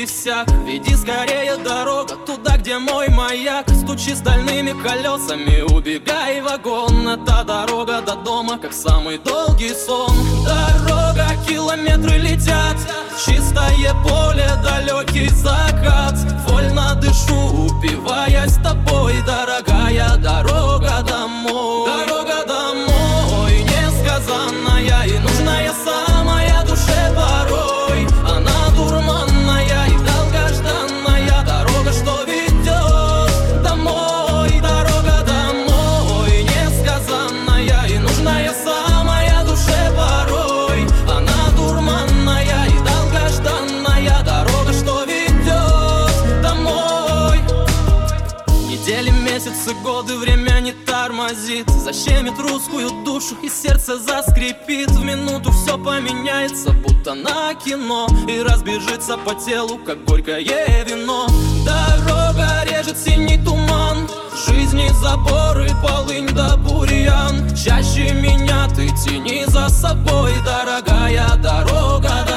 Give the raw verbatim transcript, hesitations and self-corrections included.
висяк. Веди скорее, дорога, туда, где мой маяк. Стучи стальными колесами, убегай вагон. Эта дорога до дома, как самый долгий сон. Дорога, километры летят, чистое поле, далекий закат. Вольно дышу, упиваясь тобой, дорогая дорога домой. Дорога домой, несказанная и нужная самая душе порой. Она дурманная и долгожданная дорога, что ведет домой. Дорога домой, несказанная и нужная самая душе порой. Она дурманная и долгожданная дорога, что ведет домой. Недели, месяцы, годы, время не тормозит. Защемит русскую душу и сердце заскрипит. В минуту все поменяется, будто на кино, и разбежится по телу, как горькое вино. Дорога режет синий туман, жизни заборы, полынь да бурьян. Чаще меня ты тяни за собой, дорогая дорога.